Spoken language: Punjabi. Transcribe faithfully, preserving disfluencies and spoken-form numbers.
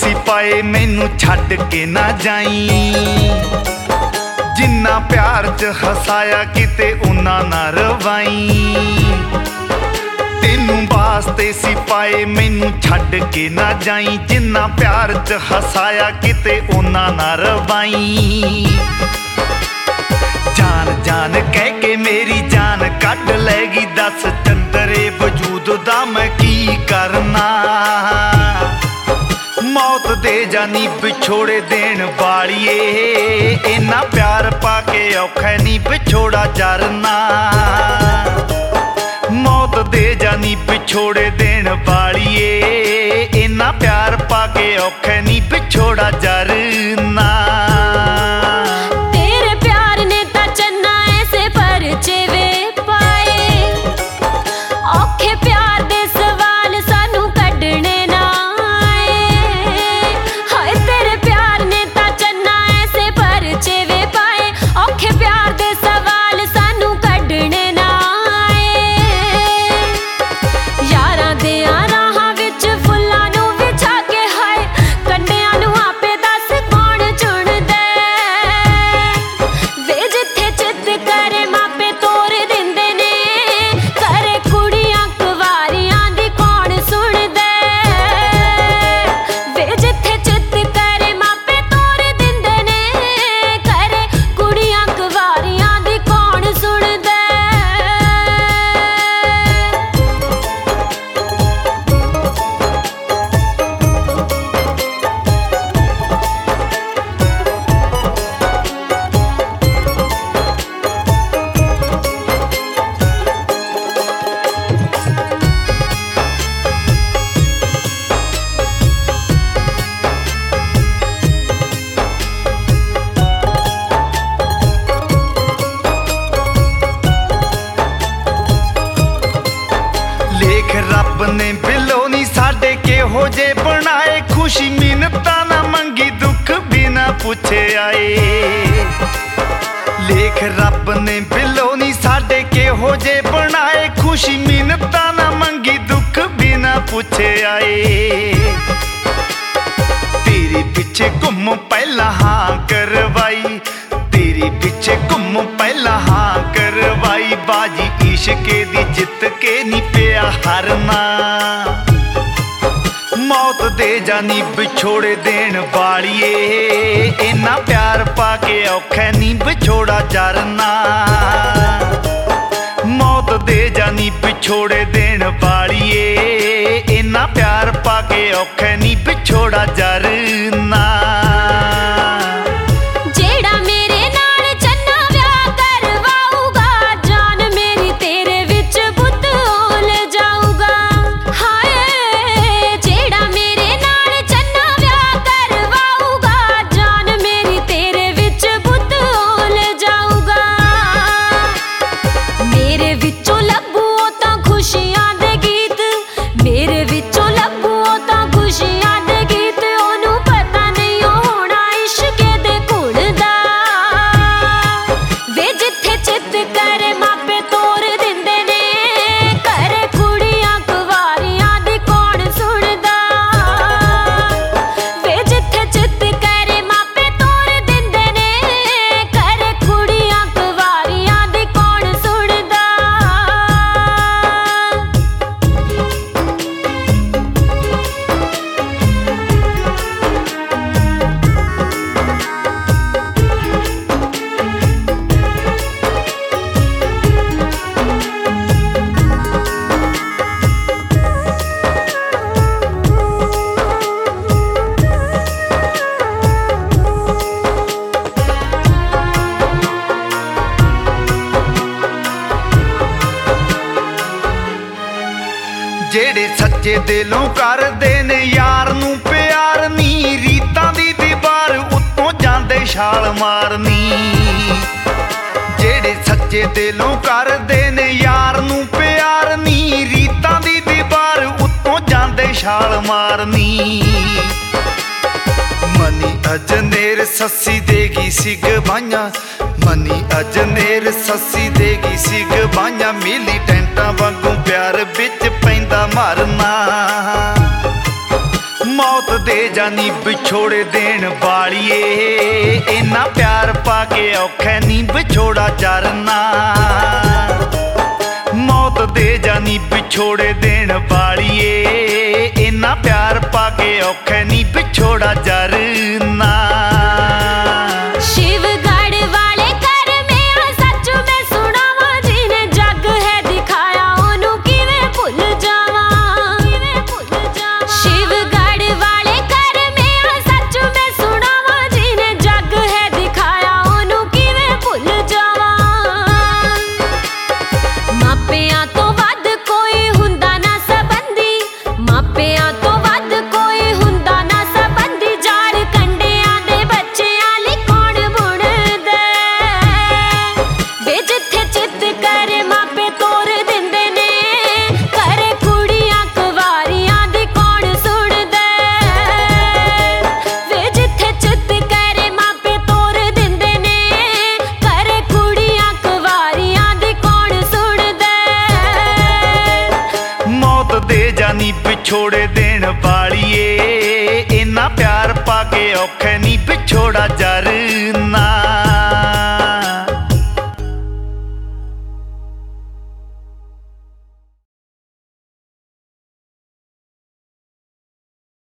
ਸੀ ਪਾਏ ਮੈਨੂੰ ਛੱਡ ਕੇ ਨਾ ਜਾਈ। ਜਿੰਨਾ ਪਿਆਰ ਚ ਹਸਾਇਆ ਕਿਤੇ ਉਹਨਾਂ ਨਾ ਰਵਾਈ। ਤੈਨੂੰ ਵਾਸਤੇ ਸੀ ਪਾਏ ਮੈਨੂੰ ਛੱਡ ਕੇ ਨਾ ਜਾਈ। ਜਿੰਨਾ ਪਿਆਰ ਚ ਹਸਾਇਆ ਕਿਤੇ ਉਹਨਾਂ ਨਾ ਰਵਾਈ। ਜਾਨ ਜਾਨ ਕਹਿ ਕੇ ਮੇਰੀ ਜਾਨ ਕੱਢ ਲੈਗੀ। ਦੱਸ ਚੰਦਰੇ ਵਜੂਦ ਦਾ ਮੈਂ ਕੀ ਕਰਨਾ। ਮੌਤ ਦੇ ਜਾਨੀ ਵਿਛੋੜੇ ਦੇਣ ਵਾਲੀਏ। ਇੰਨਾ ਪਿਆਰ ਪਾ ਕੇ ਔਖਾ ਨੀ ਵਿਛੋੜਾ ਜਰਨਾ। ਮੌਤ ਦੇ ਜਾਨੀ ਵਿਛੋੜੇ ਦੇਣ ਵਾਲੀਏ। ਇੰਨਾ ਪਿਆਰ ਪਾ ਕੇ ਔਖਾ ਨੀ ਵਿਛੋੜਾ ਜਰਨਾ। ਰੱਬ ਨੇ ਬਿੱਲੋ ਨੀ ਸਾਡੇ ਕਿਹੋ ਜੇ ਬਣਾਏ। ਖੁਸ਼ੀ ਮਿੰਨਤਾਂ ਨਾ ਮੰਗੀ ਦੁੱਖ ਬਿਨਾ ਪੁੱਛੇ ਆਏ। ਲੇਖ ਰੱਬ ਨੇ ਬਿੱਲੋ ਨੀ ਸਾਡੇ ਕਿਹੋ ਜੇ ਬਣਾਏ। ਖੁਸ਼ੀ ਮਿੰਨਤਾਂ ਨਾ ਮੰਗੀ ਦੁੱਖ ਬਿਨਾ ਪੁੱਛੇ ਆਏ। ਤੇਰੇ ਪਿੱਛੇ ਘੁੰਮ ਪਹਿਲਾਂ ਹਾਂ ਕਰਵਾਈ। ਤੇਰੇ ਪਿੱਛੇ ਘੁੰਮ ਪਹਿਲਾਂ ਹਾਂ ਕਰਵਾਈ। ਬਾਜੀ ਇਸ਼ਕੇ ਦੀ ਜਿੱਤ ਕੇ ਨੀ ਪਿਆ ਹਾਰਨਾ। ਮੌਤ ਦੇ ਜਾਨੀ ਵਿਛੋੜੇ ਦੇਣ ਵਾਲੀਏ। ਇੰਨਾ ਪਿਆਰ ਪਾ ਕੇ ਔਖਾ ਨੀ ਵਿਛੋੜਾ ਜਰਨਾ। ਮੌਤ ਦੇ ਜਾਨੀ ਵਿਛੋੜੇ ਦੇਣ ਵਾਲੀਏ। ਇੰਨਾ ਪਿਆਰ ਪਾ ਕੇ ਔਖਾ ਨੀ ਵਿਛੋੜਾ ਜਰਨਾ। ਜਿਹੜੇ ਸੱਚੇ ਦਿਲੋਂ ਕਰਦੇ ਨੇ ਯਾਰ ਨੂੰ ਪਿਆਰ ਨੀ। ਰੀਤਾਂ ਦੀ ਦੀਵਾਰ ਉੱਤੋਂ ਜਾਂਦੇ ਛਾਲ ਮਾਰਨੀ। ਜਿਹੜੇ ਸੱਚੇ ਦਿਲੋਂ ਕਰਦੇ ਨੇ ਯਾਰ ਨੂੰ ਪਿਆਰ ਨੀ। ਰੀਤਾਂ ਦੀ ਦੀਵਾਰ ਉੱਤੋਂ ਜਾਂਦੇ ਛਾਲ ਮਾਰਨੀ। ਮਨੀ ਅਜਨੇਰ ਸੱਸੀ ਦੇਗੀ ਸੀ ਗਵਾਈਆਂ। ਮਨੀ ਅਜਨੇਰ ਸੱਸੀ ਦੇਗੀ ਸੀ ਗਵਾਈਆਂ। ਮਿਲੀ ਟੈਂਟਾਂ ਵਾਂਗੂ ਪਿਆਰ ਵਿੱਚ ਪੈਂਦਾ ਮਰਨਾ। मौत दे जानी विछोड़े देन वालिए, इन्ना प्यार पाके औखा नी विछोड़ा जरना। मौत दे जानी विछोड़े देन वालिए, इन्ना प्यार पाके औखा नी विछोड़ा जरना।